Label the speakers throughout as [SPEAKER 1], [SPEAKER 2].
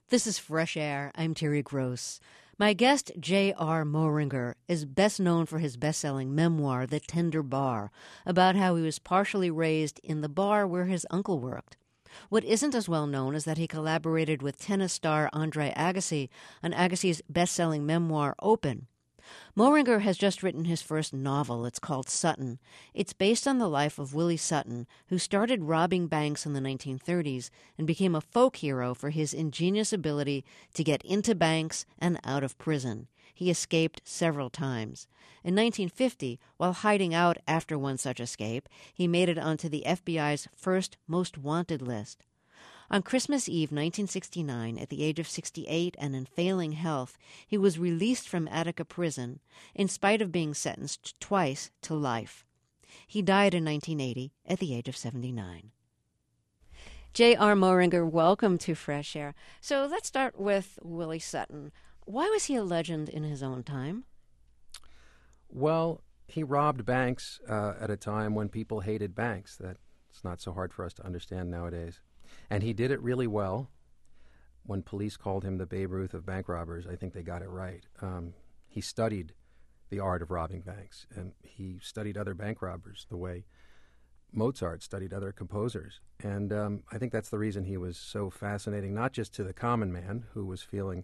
[SPEAKER 1] This is Fresh Air. I'm Terry Gross. My guest, J.R. Moehringer, is best known for his best-selling memoir, The Tender Bar, about how he was partially raised in the bar where his uncle worked. What isn't as well known is that he collaborated with tennis star Andre Agassi on Agassi's best-selling memoir, Open. Moehringer has just written his first novel. It's called Sutton. It's based on the life of Willie Sutton, who started robbing banks in the 1930s and became a folk hero for his ingenious ability to get into banks and out of prison. He escaped several times. In 1950, while hiding out after one such escape, he made it onto the FBI's first most wanted list. On Christmas Eve 1969, at the age of 68 and in failing health, he was released from Attica Prison in spite of being sentenced twice to life. He died in 1980 at the age of 79. J.R. Moehringer, welcome to Fresh Air. So let's start with Willie Sutton. Why was he a legend in his own time?
[SPEAKER 2] Well, he robbed banks at a time when people hated banks. That's not so hard for us to understand nowadays. And he did it really well. When police called him the Babe Ruth of bank robbers, I think they got it right. He studied the art of robbing banks, and he studied other bank robbers the way Mozart studied other composers. And I think that's the reason he was so fascinating, not just to the common man who was feeling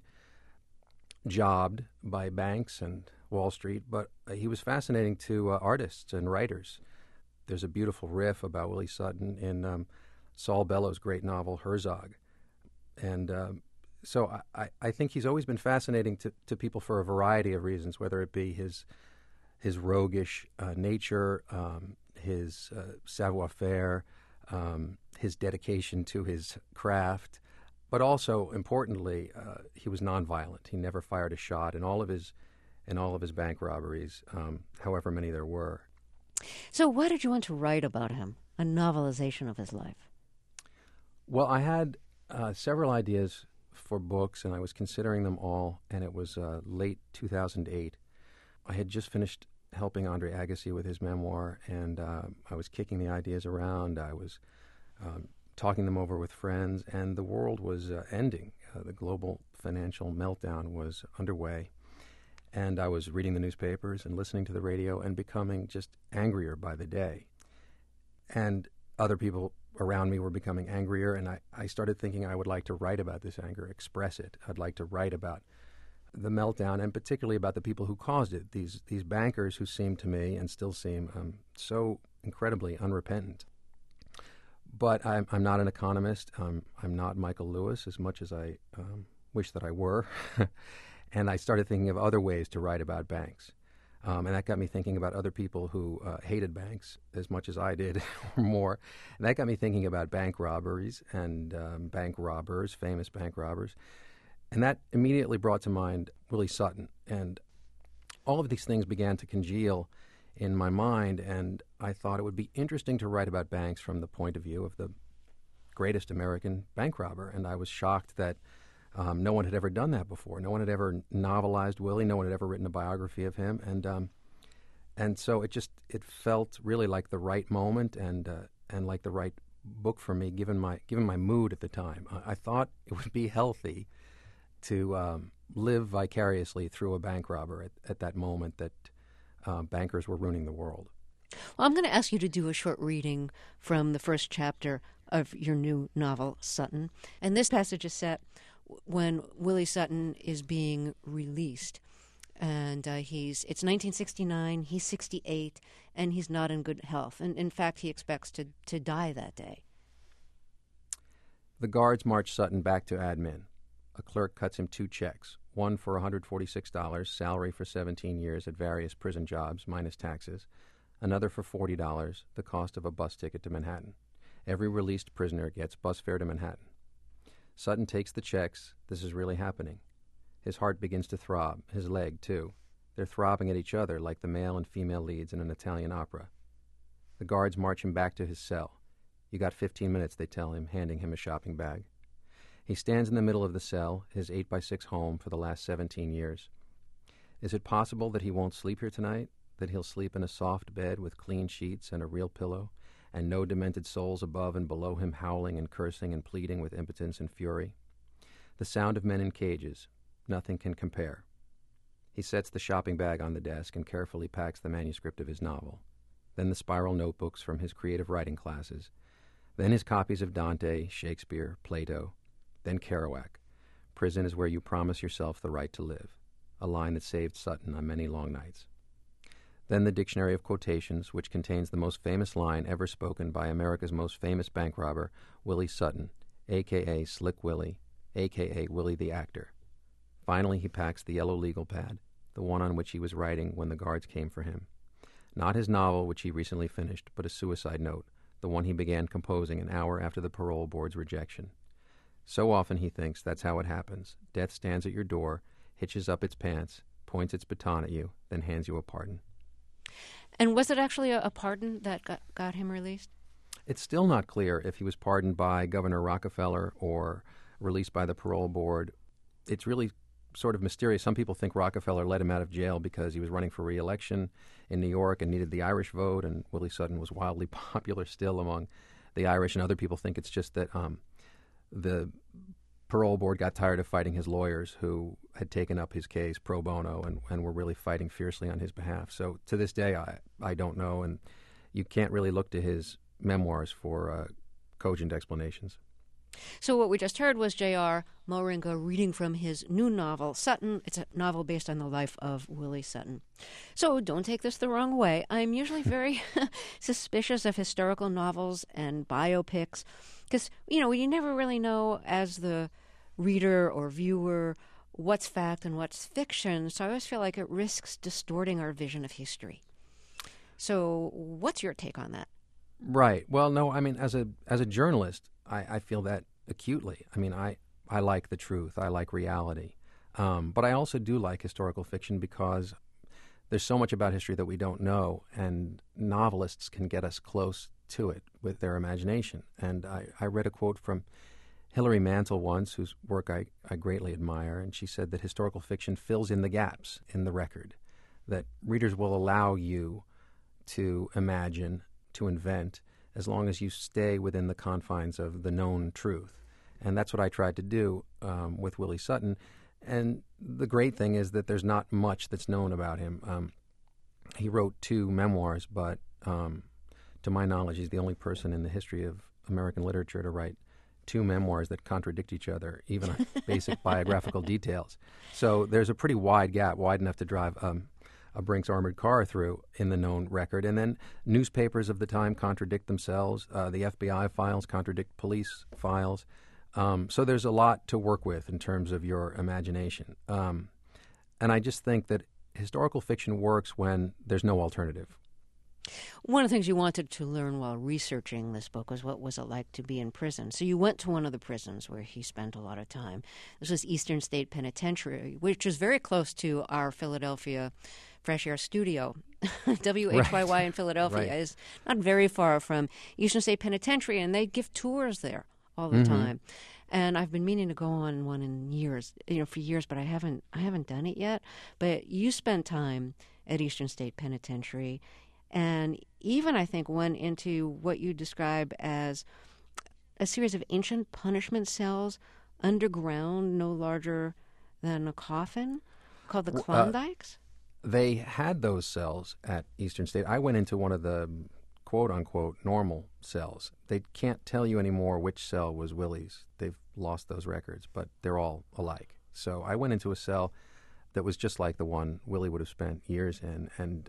[SPEAKER 2] jobbed by banks and Wall Street, but he was fascinating to artists and writers. There's a beautiful riff about Willie Sutton in Saul Bellows' great novel, Herzog. And so I think he's always been fascinating to people for a variety of reasons, whether it be his roguish nature, his savoir-faire, his dedication to his craft, but also, importantly, he was nonviolent. He never fired a shot in all of his bank robberies, however many there were.
[SPEAKER 1] So why did you want to write about him, a novelization of his life?
[SPEAKER 2] Well, I had several ideas for books, and I was considering them all, and it was late 2008. I had just finished helping Andre Agassi with his memoir, and I was kicking the ideas around. I was talking them over with friends, and the world was ending. The global financial meltdown was underway, and I was reading the newspapers and listening to the radio and becoming just angrier by the day. And other people around me were becoming angrier, and I started thinking I would like to write about this anger, express it. I'd like to write about the meltdown, and particularly about the people who caused it, these bankers who seemed to me, and still seem, so incredibly unrepentant. But I'm not an economist. I'm not Michael Lewis, as much as I wish that I were. And I started thinking of other ways to write about banks. And that got me thinking about other people who hated banks as much as I did, or more. And that got me thinking about bank robberies and bank robbers, famous bank robbers. And that immediately brought to mind Willie Sutton. And all of these things began to congeal in my mind, and I thought it would be interesting to write about banks from the point of view of the greatest American bank robber. And I was shocked that no one had ever done that before. No one had ever novelized Willie. No one had ever written a biography of him. And so it felt really like the right moment and like the right book for me, given my mood at the time. I thought it would be healthy to live vicariously through a bank robber at that moment that bankers were ruining the world.
[SPEAKER 1] Well, I'm going to ask you to do a short reading from the first chapter of your new novel, Sutton. And this passage is set when Willie Sutton is being released. And it's 1969, he's 68, and he's not in good health. And in fact, he expects to die that day.
[SPEAKER 2] The guards march Sutton back to admin. A clerk cuts him 2 checks, one for $146, salary for 17 years at various prison jobs, minus taxes, another for $40, the cost of a bus ticket to Manhattan. Every released prisoner gets bus fare to Manhattan. Sutton takes the checks. This is really happening. His heart begins to throb, his leg, too. They're throbbing at each other like the male and female leads in an Italian opera. The guards march him back to his cell. You got 15 minutes, they tell him, handing him a shopping bag. He stands in the middle of the cell, his 8x6 home for the last 17 years. Is it possible that he won't sleep here tonight? That he'll sleep in a soft bed with clean sheets and a real pillow, and no demented souls above and below him howling and cursing and pleading with impotence and fury? The sound of men in cages. Nothing can compare. He sets the shopping bag on the desk and carefully packs the manuscript of his novel. Then the spiral notebooks from his creative writing classes. Then his copies of Dante, Shakespeare, Plato. Then Kerouac. Prison is where you promise yourself the right to live. A line that saved Sutton on many long nights. Then the Dictionary of Quotations, which contains the most famous line ever spoken by America's most famous bank robber, Willie Sutton, a.k.a. Slick Willie, a.k.a. Willie the Actor. Finally, he packs the yellow legal pad, the one on which he was writing when the guards came for him. Not his novel, which he recently finished, but a suicide note, the one he began composing an hour after the parole board's rejection. So often, he thinks, that's how it happens. Death stands at your door, hitches up its pants, points its baton at you, then hands you a pardon.
[SPEAKER 1] And was it actually a pardon that got him released?
[SPEAKER 2] It's still not clear if he was pardoned by Governor Rockefeller or released by the parole board. It's really sort of mysterious. Some people think Rockefeller let him out of jail because he was running for re-election in New York and needed the Irish vote, and Willie Sutton was wildly popular still among the Irish, and other people think it's just that the parole board got tired of fighting his lawyers who had taken up his case pro bono and were really fighting fiercely on his behalf. So to this day, I don't know, and you can't really look to his memoirs for cogent explanations.
[SPEAKER 1] So what we just heard was J.R. Moehringer reading from his new novel, Sutton. It's a novel based on the life of Willie Sutton. So don't take this the wrong way. I'm usually very suspicious of historical novels and biopics because, you never really know as the reader or viewer what's fact and what's fiction. So I always feel like it risks distorting our vision of history. So what's your take on that?
[SPEAKER 2] Right. Well, no, I mean, as a journalist, I feel that acutely. I mean, I like the truth. I like reality. But I also do like historical fiction because there's so much about history that we don't know, and novelists can get us close to it with their imagination. And I read a quote from Hilary Mantel once, whose work I greatly admire, and she said that historical fiction fills in the gaps in the record, that readers will allow you to imagine, to invent, as long as you stay within the confines of the known truth. And that's what I tried to do with Willie Sutton. And the great thing is that there's not much that's known about him. He wrote 2 memoirs, but to my knowledge, he's the only person in the history of American literature to write 2 memoirs that contradict each other, even on basic biographical details. So there's a pretty wide gap, wide enough to drive a Brinks armored car through in the known record. And then newspapers of the time contradict themselves. The FBI files contradict police files. So there's a lot to work with in terms of your imagination. And I just think that historical fiction works when there's no alternative.
[SPEAKER 1] One of the things you wanted to learn while researching this book was what was it like to be in prison. So you went to one of the prisons where he spent a lot of time. This was Eastern State Penitentiary, which is very close to our Philadelphia Fresh Air Studio. WHYY
[SPEAKER 2] right.
[SPEAKER 1] in Philadelphia
[SPEAKER 2] Right.
[SPEAKER 1] is not very far from Eastern State Penitentiary, and they give tours there all the time. And I've been meaning to go on one in years, for years, but I haven't done it yet. But you spent time at Eastern State Penitentiary, and even, I think, went into what you describe as a series of ancient punishment cells underground, no larger than a coffin, called the Klondikes?
[SPEAKER 2] They had those cells at Eastern State. I went into one of the quote-unquote normal cells. They can't tell you anymore which cell was Willie's. They've lost those records, but they're all alike. So I went into a cell that was just like the one Willie would have spent years in, and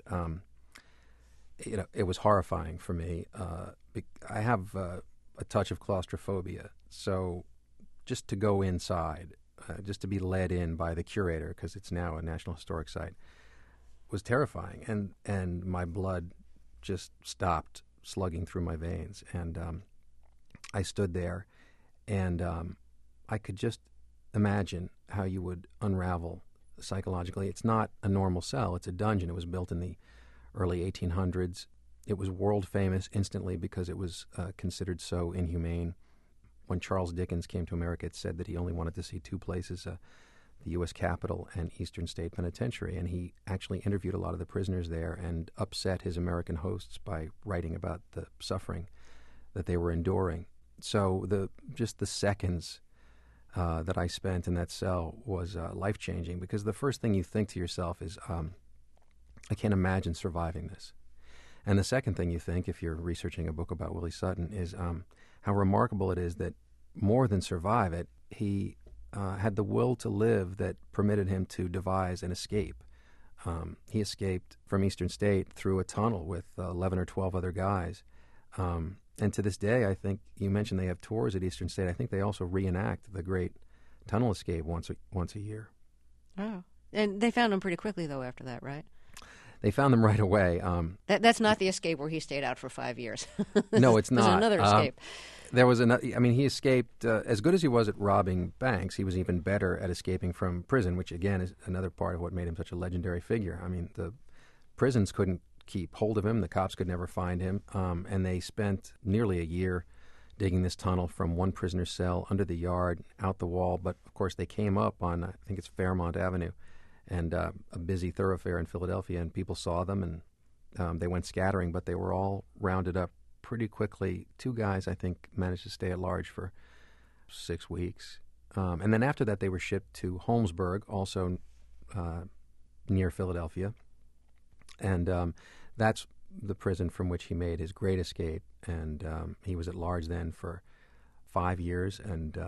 [SPEAKER 2] it was horrifying for me. I have a touch of claustrophobia, so just to go inside, just to be led in by the curator, because it's now a National Historic Site, was terrifying, and my blood just stopped slugging through my veins. And I stood there, and I could just imagine how you would unravel psychologically. It's not a normal cell. It's a dungeon. It was built in the early 1800s. It was world famous instantly because it was considered so inhumane. When Charles Dickens came to America, it said that he only wanted to see 2 places, the U.S. Capitol and Eastern State Penitentiary, and he actually interviewed a lot of the prisoners there and upset his American hosts by writing about the suffering that they were enduring. So just the seconds that I spent in that cell was life-changing, because the first thing you think to yourself is, I can't imagine surviving this. And the second thing you think, if you're researching a book about Willie Sutton, is how remarkable it is that more than survive it, he had the will to live that permitted him to devise an escape. He escaped from Eastern State through a tunnel with 11 or 12 other guys. And to this day, I think, you mentioned they have tours at Eastern State. I think they also reenact the great tunnel escape once a year.
[SPEAKER 1] Oh. And they found him pretty quickly, though, after that, right?
[SPEAKER 2] They found them right away.
[SPEAKER 1] That's not the escape where he stayed out for 5 years.
[SPEAKER 2] No, it's not.
[SPEAKER 1] There's another escape.
[SPEAKER 2] There was another. I mean, he escaped. As good as he was at robbing banks, he was even better at escaping from prison, which again is another part of what made him such a legendary figure. I mean, the prisons couldn't keep hold of him; the cops could never find him, and they spent nearly a year digging this tunnel from one prisoner's cell under the yard, out the wall. But of course, they came up on, I think it's Fairmount Avenue, and a busy thoroughfare in Philadelphia, and people saw them, and they went scattering, but they were all rounded up pretty quickly. Two guys, I think, managed to stay at large for 6 weeks. And then after that, they were shipped to Holmesburg, also near Philadelphia. And that's the prison from which he made his great escape. And he was at large then for 5 years and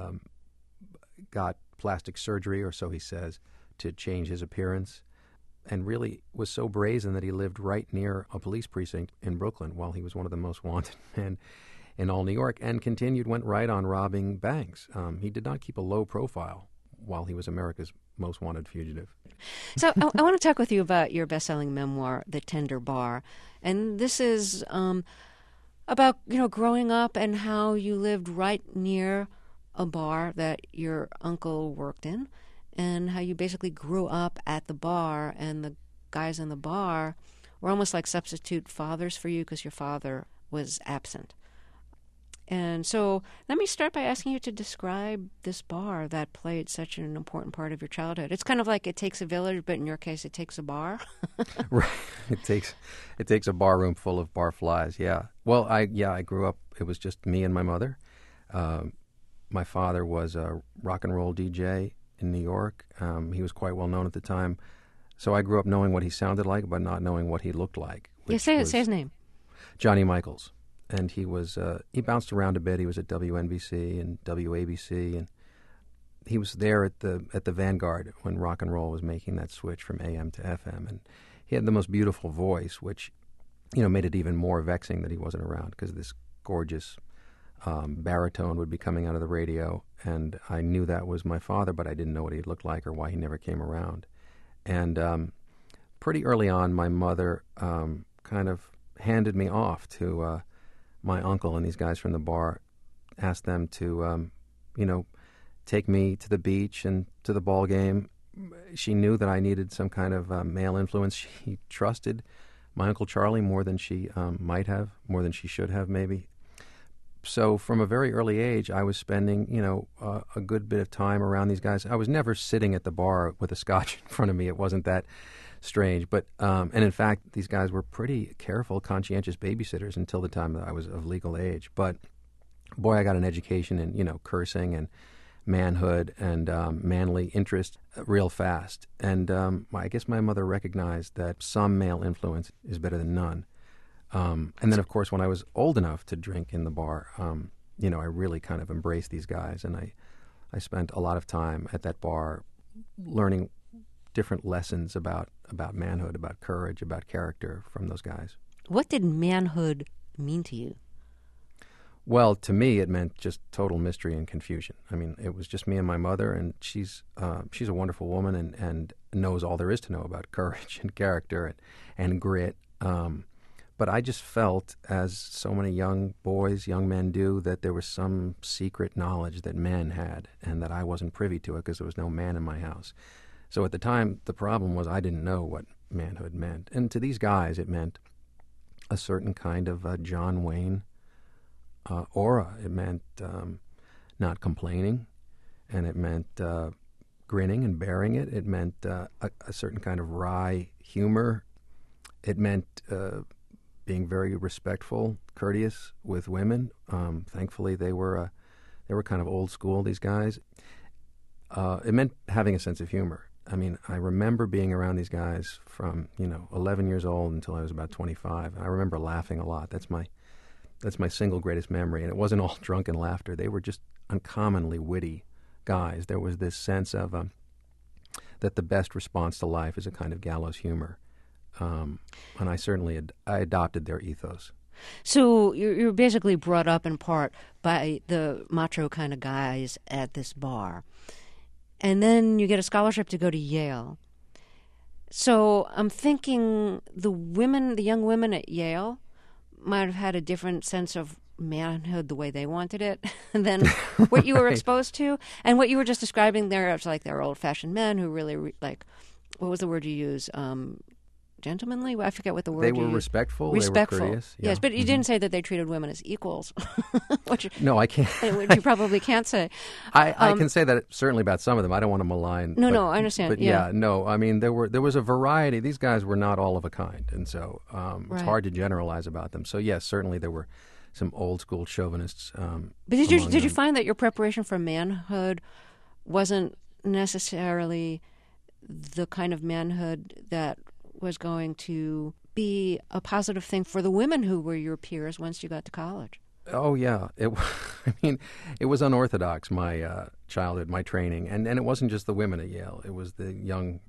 [SPEAKER 2] got plastic surgery, or so he says, to change his appearance, and really was so brazen that he lived right near a police precinct in Brooklyn while he was one of the most wanted men in all New York, and went right on robbing banks. He did not keep a low profile while he was America's most wanted fugitive.
[SPEAKER 1] So I want to talk with you about your best-selling memoir, The Tender Bar. And this is about, growing up and how you lived right near a bar that your uncle worked in, and how you basically grew up at the bar, and the guys in the bar were almost like substitute fathers for you because your father was absent. And so let me start by asking you to describe this bar that played such an important part of your childhood. It's kind of like It Takes a Village, but in your case, it takes a bar.
[SPEAKER 2] Right. It takes a bar room full of barflies, yeah. Well, I grew up, it was just me and my mother. My father was a rock and roll DJ in New York. He was quite well known at the time. So I grew up knowing what he sounded like, but not knowing what he looked like.
[SPEAKER 1] Say his name.
[SPEAKER 2] Johnny Michaels. And he bounced around a bit. He was at WNBC and WABC, and he was there at the vanguard when rock and roll was making that switch from AM to FM. And he had the most beautiful voice, which, made it even more vexing that he wasn't around, because this gorgeous baritone would be coming out of the radio, and I knew that was my father, but I didn't know what he looked like or why he never came around. And pretty early on, my mother kind of handed me off to my uncle and these guys from the bar, asked them to, take me to the beach and to the ball game. She knew that I needed some kind of male influence. She trusted my Uncle Charlie more than she might have, more than she should have, maybe. So from a very early age, I was spending, a good bit of time around these guys. I was never sitting at the bar with a scotch in front of me. It wasn't that strange. But and in fact, these guys were pretty careful, conscientious babysitters until the time that I was of legal age. But boy, I got an education in, cursing and manhood and manly interest real fast. And I guess my mother recognized that some male influence is better than none. And then, of course, when I was old enough to drink in the bar, I really kind of embraced these guys, and I spent a lot of time at that bar learning different lessons about manhood, about courage, about character from those guys. What
[SPEAKER 1] did manhood mean to you?
[SPEAKER 2] Well, to me, it meant just total mystery and confusion. I mean, it was just me and my mother, and she's a wonderful woman and knows all there is to know about courage and character and grit. But I just felt, as so many young boys, young men do, that there was some secret knowledge that men had, and that I wasn't privy to it because there was no man in my house. So at the time, the problem was I didn't know what manhood meant. And to these guys, it meant a certain kind of John Wayne aura. It meant not complaining, and it meant grinning and bearing it. It meant a certain kind of wry humor. It meant being very respectful, courteous with women. Thankfully, they were kind of old school, these guys. It meant having a sense of humor. I mean, I remember being around these guys from 11 years old until I was about 25, and I remember laughing a lot. That's my single greatest memory, and it wasn't all drunken laughter. They were just uncommonly witty guys. There was this sense of that the best response to life is a kind of gallows humor, and I adopted their ethos.
[SPEAKER 1] So you're basically brought up in part by the macho kind of guys at this bar. And then you get a scholarship to go to Yale. So I'm thinking the young women at Yale might have had a different sense of manhood the way they wanted it than what you were
[SPEAKER 2] Right.
[SPEAKER 1] exposed to. And what you were just describing there, it's like they're old-fashioned men who really, what was the word you use? Gentlemanly? I forget what the word
[SPEAKER 2] They
[SPEAKER 1] you
[SPEAKER 2] were
[SPEAKER 1] used.
[SPEAKER 2] respectful.
[SPEAKER 1] Respectful.
[SPEAKER 2] They were courteous.
[SPEAKER 1] Yes,
[SPEAKER 2] Yeah.
[SPEAKER 1] but you didn't say that they treated women as equals,
[SPEAKER 2] No, I can't.
[SPEAKER 1] which you probably can't say.
[SPEAKER 2] I can say that certainly about some of them. I don't want to malign.
[SPEAKER 1] No, I understand.
[SPEAKER 2] But
[SPEAKER 1] Yeah.
[SPEAKER 2] no. I mean, there was a variety. These guys were not all of a kind, and so it's
[SPEAKER 1] Right.
[SPEAKER 2] hard to generalize about them. So yes, certainly there were some old school chauvinists.
[SPEAKER 1] But did you
[SPEAKER 2] among them.
[SPEAKER 1] find that your preparation for manhood wasn't necessarily the kind of manhood that was going to be a positive thing for the women who were your peers once you got to college?
[SPEAKER 2] Oh yeah, I mean, it was unorthodox. My childhood, my training, and it wasn't just the women at Yale. It was the young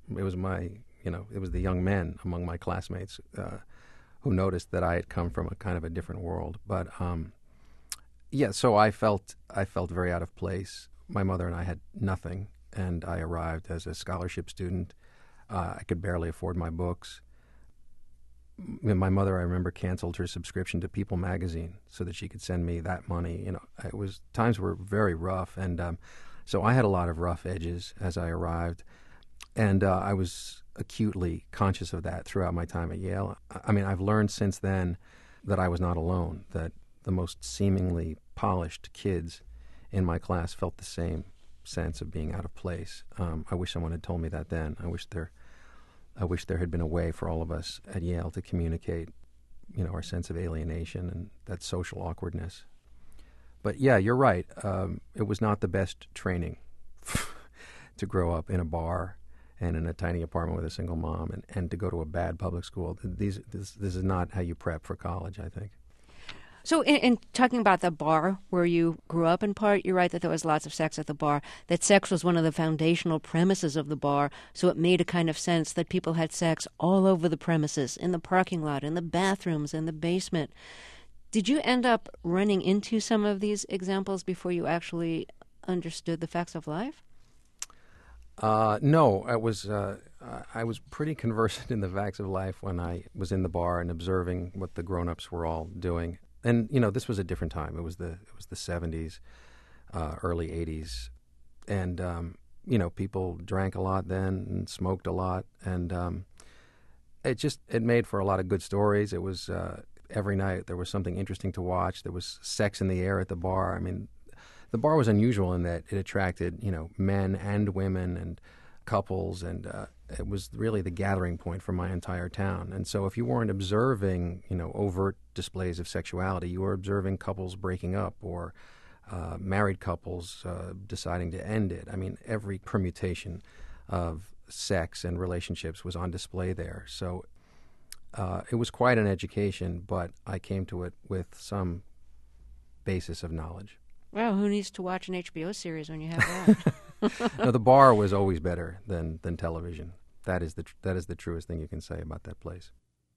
[SPEAKER 2] men among my classmates who noticed that I had come from a kind of a different world. But yeah, so I felt very out of place. My mother and I had nothing, and I arrived as a scholarship student. I could barely afford my books. My mother, I remember, canceled her subscription to People magazine so that she could send me that money. Times were very rough, and so I had a lot of rough edges as I arrived, and I was acutely conscious of that throughout my time at Yale. I mean, I've learned since then that I was not alone, that the most seemingly polished kids in my class felt the same sense of being out of place. I wish someone had told me that then. I wish there had been a way for all of us at Yale to communicate, our sense of alienation and that social awkwardness. But yeah, you're right. It was not the best training to grow up in a bar and in a tiny apartment with a single mom and to go to a bad public school. This is not how you prep for college, I think.
[SPEAKER 1] So in talking about the bar where you grew up in part, you're right that there was lots of sex at the bar, that sex was one of the foundational premises of the bar, so it made a kind of sense that people had sex all over the premises, in the parking lot, in the bathrooms, in the basement. Did you end up running into some of these examples before you actually understood the facts of life?
[SPEAKER 2] No, I was pretty conversant in the facts of life when I was in the bar and observing what the grown-ups were all doing. And this was a different time. It was the 70s, early 80s, and people drank a lot then and smoked a lot, and it made for a lot of good stories. It was every night there was something interesting to watch. There was sex in the air at the bar. I mean, the bar was unusual in that it attracted men and women and couples, and it was really the gathering point for my entire town. And so if you weren't observing, overt displays of sexuality, you were observing couples breaking up or married couples deciding to end it. I mean, every permutation of sex and relationships was on display there. So it was quite an education, but I came to it with some basis of knowledge.
[SPEAKER 1] Well, who needs to watch an HBO series when you have that?
[SPEAKER 2] No, the bar was always better than television. That is the truest thing you can say about that place.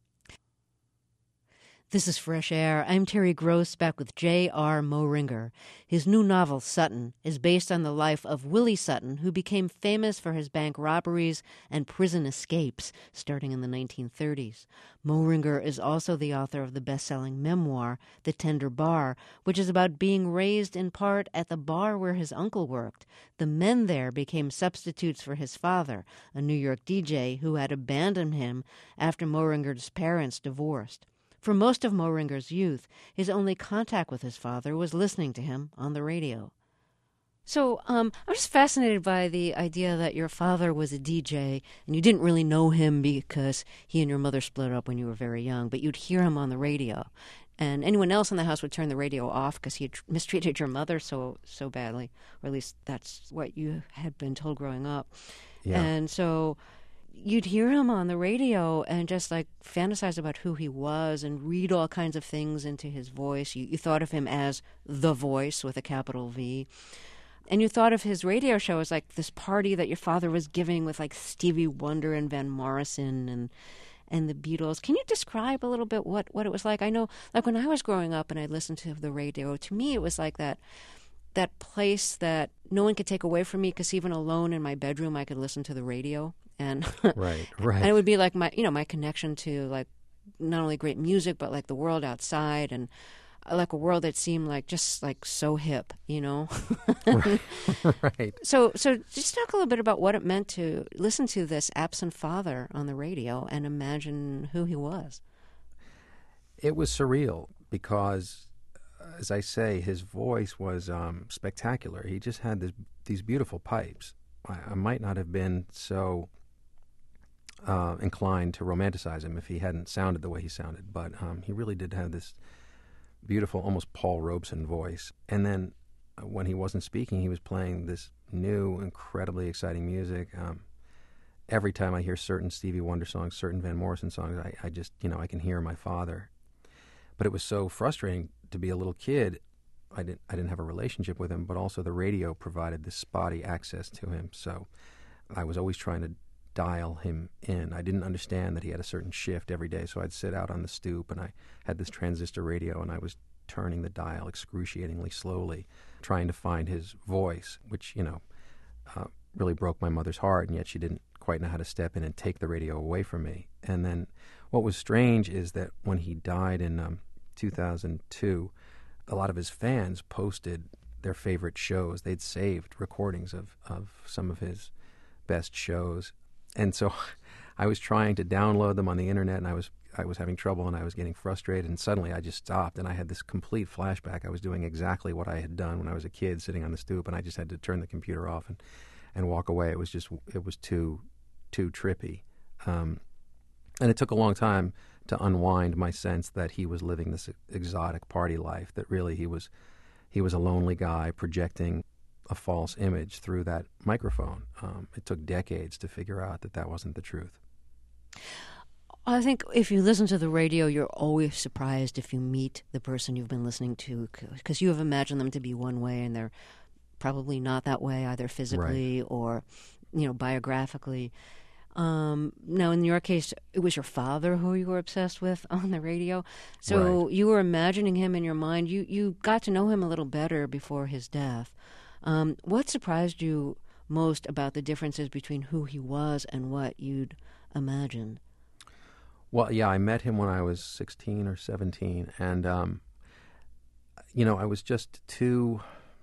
[SPEAKER 1] This is Fresh Air. I'm Terry Gross, back with J.R. Moehringer. His new novel, Sutton, is based on the life of Willie Sutton, who became famous for his bank robberies and prison escapes starting in the 1930s. Moehringer is also the author of the best-selling memoir, The Tender Bar, which is about being raised in part at the bar where his uncle worked. The men there became substitutes for his father, a New York DJ who had abandoned him after Moehringer's parents divorced. For most of Moehringer's youth, his only contact with his father was listening to him on the radio. So I'm just fascinated by the idea that your father was a DJ, and you didn't really know him because he and your mother split up when you were very young, but you'd hear him on the radio. And anyone else in the house would turn the radio off because he had mistreated your mother so badly, or at least that's what you had been told growing up.
[SPEAKER 2] Yeah.
[SPEAKER 1] And so you'd hear him on the radio and just like fantasize about who he was and read all kinds of things into his voice. You thought of him as the voice with a capital V. And you thought of his radio show as like this party that your father was giving with like Stevie Wonder and Van Morrison and the Beatles. Can you describe a little bit what it was like? I know, like when I was growing up and I listened to the radio, to me it was like that place that no one could take away from me, because even alone in my bedroom I could listen to the radio. And
[SPEAKER 2] Right.
[SPEAKER 1] and it would be like my connection to like not only great music but like the world outside, and like a world that seemed like just like so hip,
[SPEAKER 2] Right.
[SPEAKER 1] So just talk a little bit about what it meant to listen to this absent father on the radio and imagine who he was.
[SPEAKER 2] It was surreal because, as I say, his voice was spectacular. He just had these beautiful pipes. I might not have been so inclined to romanticize him if he hadn't sounded the way he sounded, but he really did have this beautiful, almost Paul Robeson voice. And then when he wasn't speaking, he was playing this new, incredibly exciting music. Every time I hear certain Stevie Wonder songs, certain Van Morrison songs, I just, I can hear my father. But it was so frustrating to be a little kid. I didn't have a relationship with him, but also the radio provided this spotty access to him. So I was always trying to dial him in. I didn't understand that he had a certain shift every day, so I'd sit out on the stoop and I had this transistor radio and I was turning the dial excruciatingly slowly, trying to find his voice, which, really broke my mother's heart, and yet she didn't quite know how to step in and take the radio away from me. And then what was strange is that when he died in 2002, a lot of his fans posted their favorite shows. They'd saved recordings of some of his best shows. And so I was trying to download them on the internet, and I was having trouble, and I was getting frustrated, and suddenly I just stopped, and I had this complete flashback. I was doing exactly what I had done when I was a kid, sitting on the stoop, and I just had to turn the computer off and walk away. It was too trippy. And it took a long time to unwind my sense that he was living this exotic party life, that really he was a lonely guy projecting a false image through that microphone. It took decades to figure out that wasn't the truth.
[SPEAKER 1] I think if you listen to the radio, you're always surprised if you meet the person you've been listening to, because you have imagined them to be one way, and they're probably not that way, either physically or, biographically. Now, in your case, it was your father who you were obsessed with on the radio. So you were imagining him in your mind. You got to know him a little better before his death. What surprised you most about the differences between who he was and what you'd imagined?
[SPEAKER 2] Well, yeah, I met him when I was 16 or 17, and, I was just too...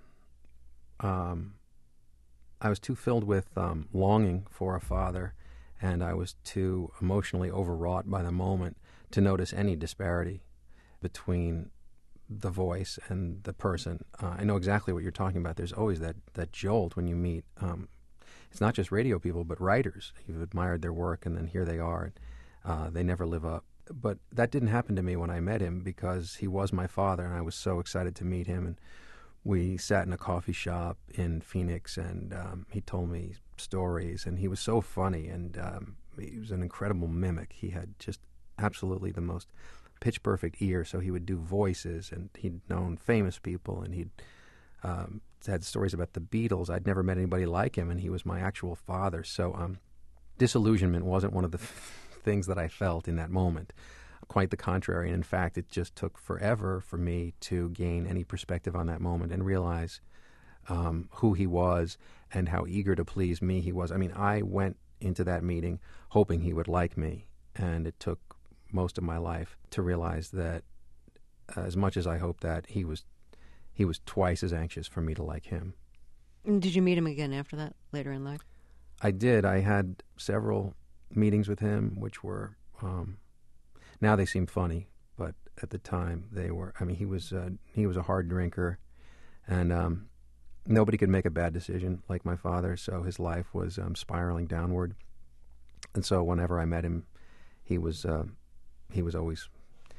[SPEAKER 2] I was too filled with longing for a father, and I was too emotionally overwrought by the moment to notice any disparity between the voice and the person. I know exactly what you're talking about. There's always that jolt when you meet. It's not just radio people, but writers. You've admired their work, and then here they are. They never live up. But that didn't happen to me when I met him, because he was my father, and I was so excited to meet him. And we sat in a coffee shop in Phoenix, and he told me stories, and he was so funny, and he was an incredible mimic. He had just absolutely the most pitch-perfect ear, so he would do voices, and he'd known famous people, and he'd had stories about the Beatles. I'd never met anybody like him, and he was my actual father. So disillusionment wasn't one of the things that I felt in that moment. Quite the contrary. And in fact, it just took forever for me to gain any perspective on that moment and realize who he was and how eager to please me he was. I mean, I went into that meeting hoping he would like me, and it took most of my life to realize that as much as I hoped that, he was twice as anxious for me to like him.
[SPEAKER 1] And did you meet him again after that, later in life?
[SPEAKER 2] I did. I had several meetings with him, which were... now they seem funny, but at the time they were. I mean, he was a hard drinker, and nobody could make a bad decision like my father. So his life was spiraling downward, and so whenever I met him, he was always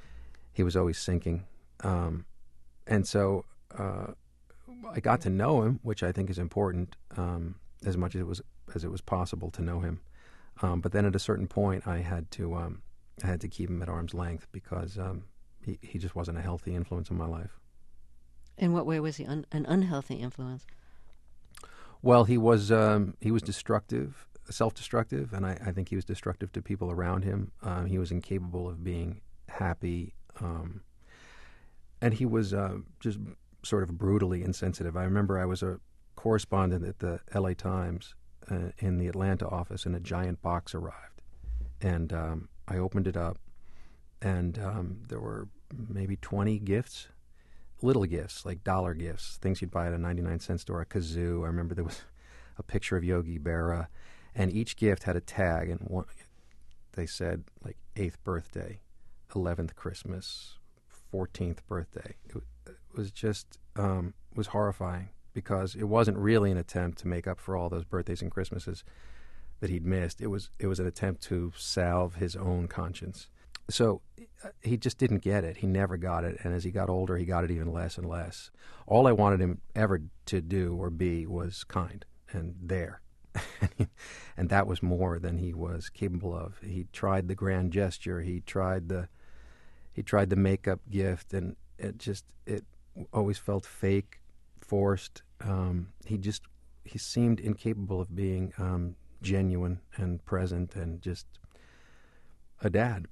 [SPEAKER 2] he was always sinking. And so I got to know him, which I think is important, as much as it was possible to know him. But then at a certain point, I had to keep him at arm's length because he just wasn't a healthy influence in my life.
[SPEAKER 1] In what way was he an unhealthy influence?
[SPEAKER 2] Well, he was destructive, self-destructive, and I think he was destructive to people around him. He was incapable of being happy, and he was just sort of brutally insensitive. I remember I was a correspondent at the L.A. Times in the Atlanta office, and a giant box arrived. And I opened it up, and there were maybe 20 gifts, little gifts, like dollar gifts, things you'd buy at a 99-cent store, a kazoo. I remember there was a picture of Yogi Berra, and each gift had a tag, and they said, like, 8th birthday, 11th Christmas, 14th birthday. It was just, was horrifying, because it wasn't really an attempt to make up for all those birthdays and Christmases that he'd missed. It was an attempt to salve his own conscience. So he just didn't get it. He never got it. And as he got older, he got it even less and less. All I wanted him ever to do or be was kind and there. And that was more than he was capable of. He tried the grand gesture. He tried the makeup gift, and it always felt fake, forced. He seemed incapable of being genuine and present and just a dad.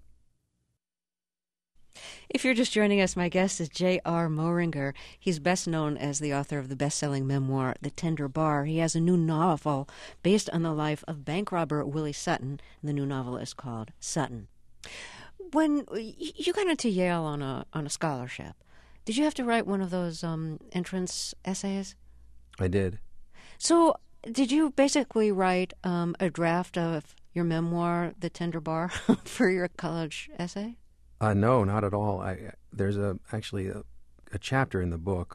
[SPEAKER 1] If you're just joining us, my guest is J.R. Moehringer. He's best known as the author of the best-selling memoir, The Tender Bar. He has a new novel based on the life of bank robber Willie Sutton. The new novel is called Sutton. When you got into Yale on a scholarship, did you have to write one of those entrance essays?
[SPEAKER 2] I did.
[SPEAKER 1] So did you basically write a draft of your memoir, The Tender Bar, for your college essay?
[SPEAKER 2] No, not at all. There's actually a chapter in the book.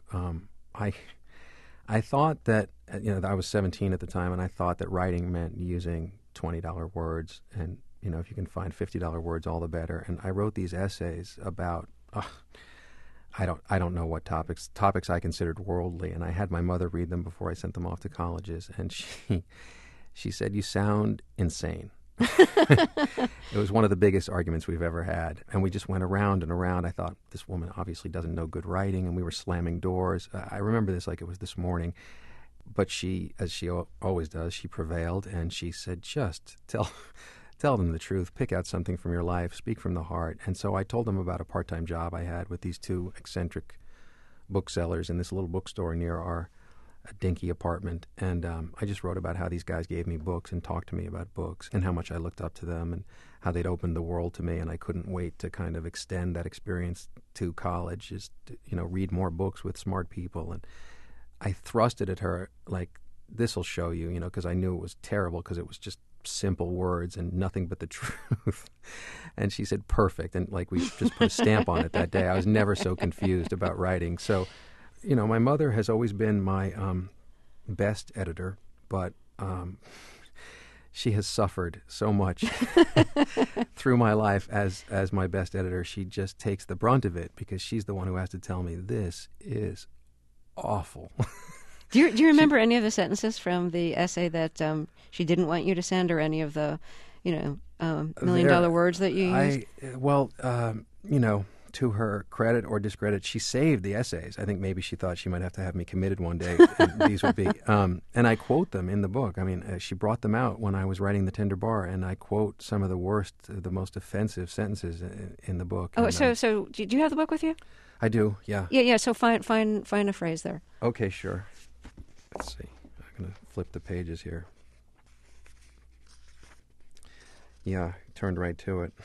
[SPEAKER 2] I thought that, I was 17 at the time, and I thought that writing meant using $20 words, and if you can find $50 words, all the better. And I wrote these essays about I don't know what topics I considered worldly, and I had my mother read them before I sent them off to colleges, and she said, "You sound insane." It was one of the biggest arguments we've ever had, and we just went around and around. I thought, this woman obviously doesn't know good writing, and we were slamming doors. I remember this like it was this morning, but she, as she always does, she prevailed, and she said, "Just tell them the truth, pick out something from your life, speak from the heart." And so I told them about a part-time job I had with these two eccentric booksellers in this little bookstore near our dinky apartment. And I just wrote about how these guys gave me books and talked to me about books and how much I looked up to them and how they'd opened the world to me, and I couldn't wait to kind of extend that experience to college, just read more books with smart people. And I thrust it at her like, "This'll show you," because I knew it was terrible because it was just simple words and nothing but the truth. And she said, "Perfect." And like, we just put a stamp on it that day. I was never so confused about writing. So, my mother has always been my best editor, but she has suffered so much through my life as my best editor. She just takes the brunt of it because she's the one who has to tell me, this is awful.
[SPEAKER 1] Do you remember any of the sentences from the essay that she didn't want you to send, or any of the, million-dollar words that you used?
[SPEAKER 2] To her credit or discredit, she saved the essays. I think maybe she thought she might have to have me committed one day. And these would be, and I quote them in the book. I mean, she brought them out when I was writing The Tender Bar, and I quote some of the worst, the most offensive sentences in the book.
[SPEAKER 1] Oh,
[SPEAKER 2] and,
[SPEAKER 1] so do you have the book with you?
[SPEAKER 2] I do, yeah.
[SPEAKER 1] Yeah. So find a phrase there.
[SPEAKER 2] Okay, sure. Let's see. I'm going to flip the pages here. Yeah, turned right to it.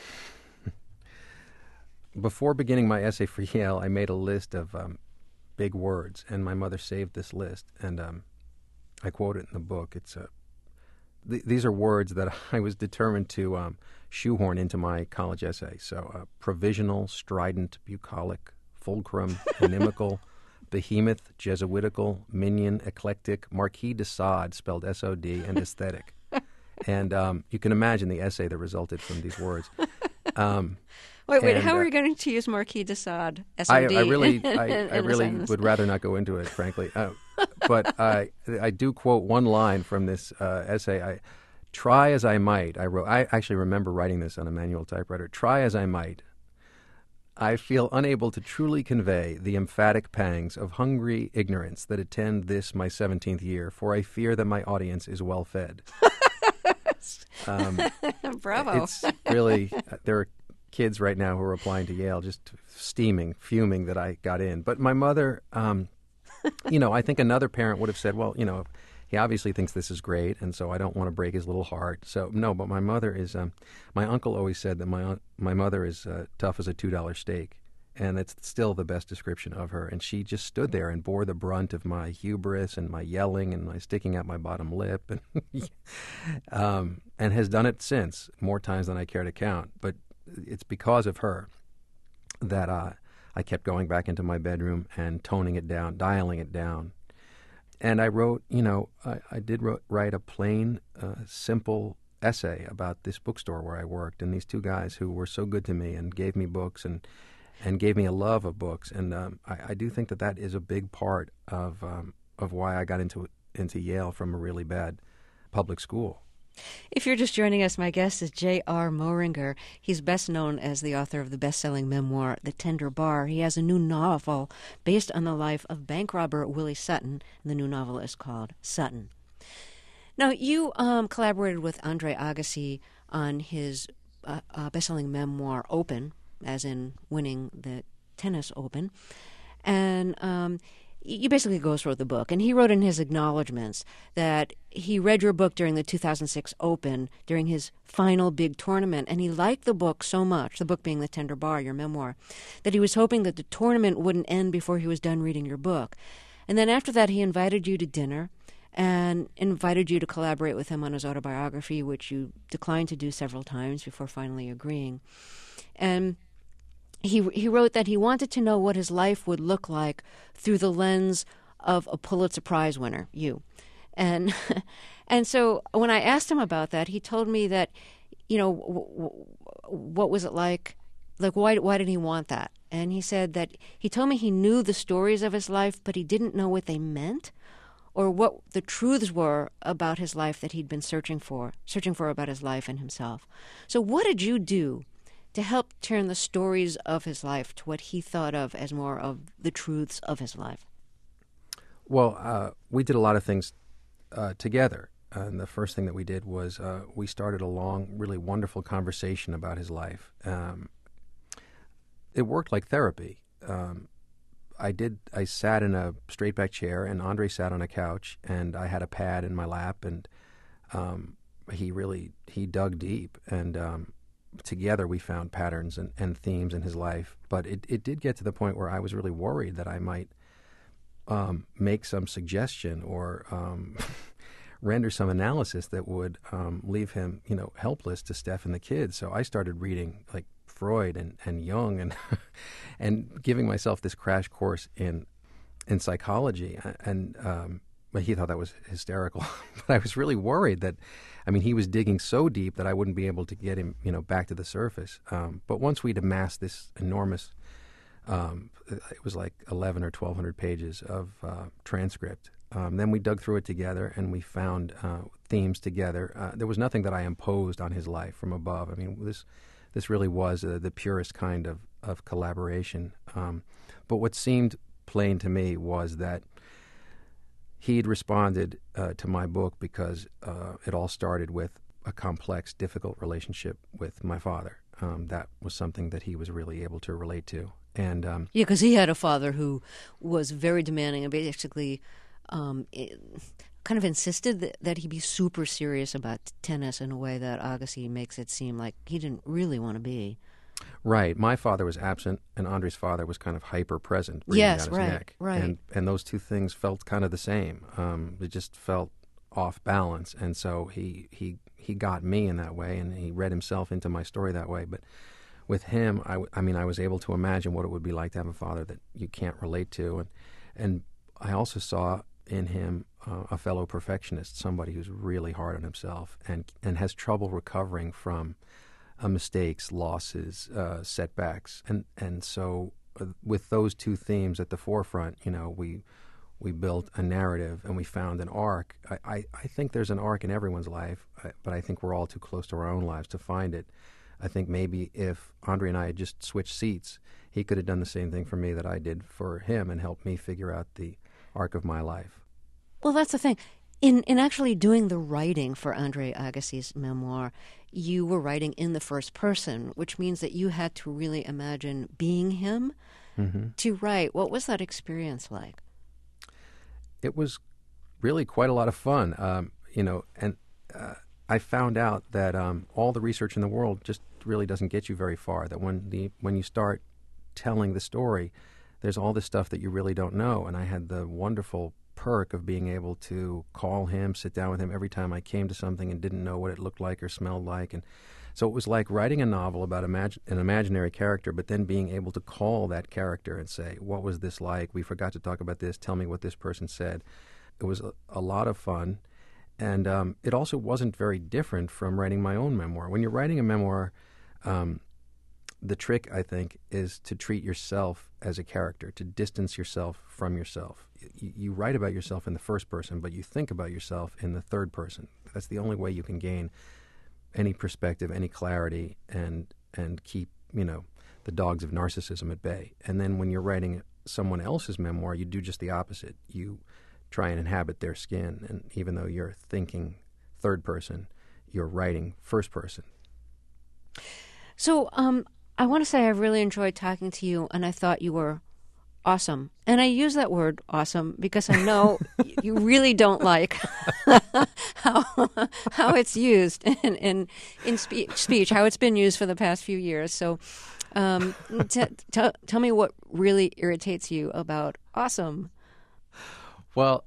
[SPEAKER 2] Before beginning my essay for Yale, I made a list of big words, and my mother saved this list, and I quote it in the book. It's these are words that I was determined to shoehorn into my college essay. So provisional, strident, bucolic, fulcrum, inimical, behemoth, Jesuitical, minion, eclectic, Marquis de Sade, spelled S-O-D, and aesthetic. And you can imagine the essay that resulted from these words.
[SPEAKER 1] Wait,
[SPEAKER 2] and,
[SPEAKER 1] how are you going to use Marquis de Sade,
[SPEAKER 2] I
[SPEAKER 1] SOD?
[SPEAKER 2] really
[SPEAKER 1] in a
[SPEAKER 2] really
[SPEAKER 1] sentence?
[SPEAKER 2] would rather not go into it, frankly. But I do quote one line from this essay. Try as I might, I wrote. I actually remember writing this on a manual typewriter. Try as I might, I feel unable to truly convey the emphatic pangs of hungry ignorance that attend this my 17th year, for I fear that my audience is well fed.
[SPEAKER 1] Bravo.
[SPEAKER 2] It's really, there are kids right now who are applying to Yale just steaming, fuming that I got in. But my mother, I think another parent would have said, well, he obviously thinks this is great, and so I don't want to break his little heart. So, no, but my mother is, my uncle always said that my mother is tough as a $2 steak, and that's still the best description of her. And she just stood there and bore the brunt of my hubris and my yelling and my sticking out my bottom lip, and has done it since, more times than I care to count. But it's because of her that I kept going back into my bedroom and toning it down, dialing it down. And I wrote, I did write a plain, simple essay about this bookstore where I worked and these two guys who were so good to me and gave me books and gave me a love of books. And I do think that is a big part of why I got into Yale from a really bad public school.
[SPEAKER 1] If you're just joining us, my guest is J.R. Moehringer. He's best known as the author of the best-selling memoir, The Tender Bar. He has a new novel based on the life of bank robber Willie Sutton, and the new novel is called Sutton. Now, you collaborated with Andre Agassi on his best-selling memoir, Open, as in winning the tennis Open, and you basically go through the book. And he wrote in his acknowledgments that he read your book during the 2006 Open, during his final big tournament, and he liked the book so much, the book being The Tender Bar, your memoir, that he was hoping that the tournament wouldn't end before he was done reading your book. And then after that, he invited you to dinner and invited you to collaborate with him on his autobiography, which you declined to do several times before finally agreeing. And he wrote that he wanted to know what his life would look like through the lens of a Pulitzer Prize winner, you. And so when I asked him about that, he told me that, what was it like? Like, why did he want that? And he said that he told me he knew the stories of his life, but he didn't know what they meant or what the truths were about his life that he'd been searching for about his life and himself. So what did you do to help turn the stories of his life to what he thought of as more of the truths of his life?
[SPEAKER 2] Well, we did a lot of things together. And the first thing that we did was we started a long, really wonderful conversation about his life. It worked like therapy. I sat in a straight back chair, and Andre sat on a couch, and I had a pad in my lap, and he dug deep, and together we found patterns and themes in his life. But it did get to the point where I was really worried that I might make some suggestion or render some analysis that would leave him, helpless to Steph and the kids. So I started reading like Freud and Jung and and giving myself this crash course in psychology. And he thought that was hysterical. But I was really worried that, he was digging so deep that I wouldn't be able to get him, back to the surface. But once we'd amassed this enormous, it was like 11 or 1,200 pages of transcript. Then we dug through it together, and we found themes together. There was nothing that I imposed on his life from above. This really was the purest kind of collaboration. But what seemed plain to me was that he'd responded to my book because it all started with a complex, difficult relationship with my father. That was something that he was really able to relate to. And
[SPEAKER 1] yeah, because he had a father who was very demanding and basically kind of insisted that he be super serious about tennis in a way that Agassi makes it seem like he didn't really want to be.
[SPEAKER 2] Right. My father was absent, and Andre's father was kind of hyper-present, breathing out his neck.
[SPEAKER 1] Right.
[SPEAKER 2] And those two things felt kind of the same. It just felt off balance, and so he got me in that way, and he read himself into my story that way. But with him, I was able to imagine what it would be like to have a father that you can't relate to, and I also saw in him a fellow perfectionist, somebody who's really hard on himself and has trouble recovering from mistakes, losses, setbacks, and so with those two themes at the forefront, we built a narrative and we found an arc. I think there's an arc in everyone's life, but I think we're all too close to our own lives to find it. I think maybe if Andre and I had just switched seats, he could have done the same thing for me that I did for him and helped me figure out the arc of my life.
[SPEAKER 1] Well, that's the thing. In actually doing the writing for Andre Agassi's memoir, you were writing in the first person, which means that you had to really imagine being him to write. What was that experience like?
[SPEAKER 2] It was really quite a lot of fun, I found out that all the research in the world just really doesn't get you very far. That when you start telling the story, there's all this stuff that you really don't know. And I had the wonderful perk of being able to call him, sit down with him every time I came to something and didn't know what it looked like or smelled like. And so it was like writing a novel about an imaginary character, but then being able to call that character and say, what was this like? We forgot to talk about this. Tell me what this person said. It was a lot of fun. And it also wasn't very different from writing my own memoir. When you're writing a memoir, the trick, I think, is to treat yourself as a character, to distance yourself from yourself. You write about yourself in the first person, but you think about yourself in the third person. That's the only way you can gain any perspective, any clarity, and keep, the dogs of narcissism at bay. And then when you're writing someone else's memoir, you do just the opposite. You try and inhabit their skin, and even though you're thinking third person, you're writing first person.
[SPEAKER 1] So I want to say I really enjoyed talking to you, and I thought you were awesome. And I use that word awesome because I know you really don't like how it's used in speech, how it's been used for the past few years. So tell me what really irritates you about awesome.
[SPEAKER 2] Well,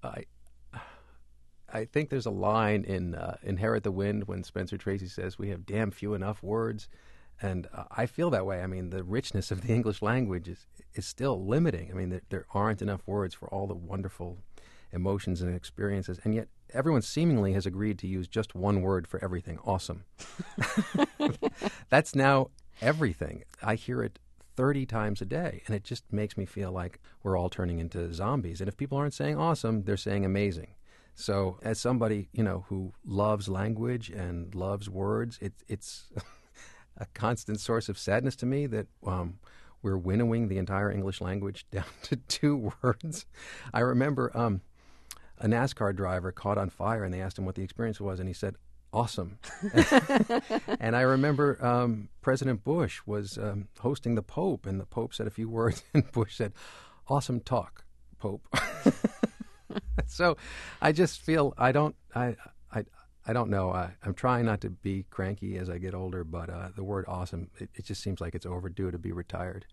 [SPEAKER 2] I think there's a line in Inherit the Wind when Spencer Tracy says, we have damn few enough words. And I feel that way. I mean, the richness of the English language is still limiting. I mean, there aren't enough words for all the wonderful emotions and experiences. And yet everyone seemingly has agreed to use just one word for everything, awesome. That's now everything. I hear it 30 times a day, and it just makes me feel like we're all turning into zombies. And if people aren't saying awesome, they're saying amazing. So as somebody, who loves language and loves words, it's a constant source of sadness to me that we're winnowing the entire English language down to 2 words. I remember a NASCAR driver caught on fire, and they asked him what the experience was, and he said, awesome. And I remember President Bush was hosting the Pope, and the Pope said a few words, and Bush said, awesome talk, Pope. So I just feel I don't know. I'm trying not to be cranky as I get older, but the word awesome, it just seems like it's overdue to be retired.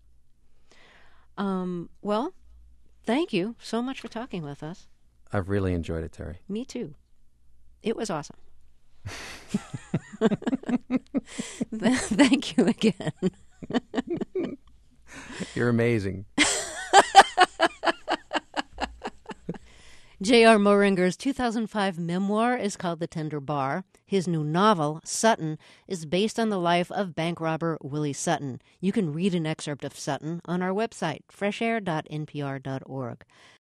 [SPEAKER 1] Well, thank you so much for talking with us.
[SPEAKER 2] I've really enjoyed it, Terry.
[SPEAKER 1] Me too. It was awesome. Thank you again.
[SPEAKER 2] You're amazing.
[SPEAKER 1] J.R. Moehringer's 2005 memoir is called The Tender Bar. His new novel, Sutton, is based on the life of bank robber Willie Sutton. You can read an excerpt of Sutton on our website, freshair.npr.org.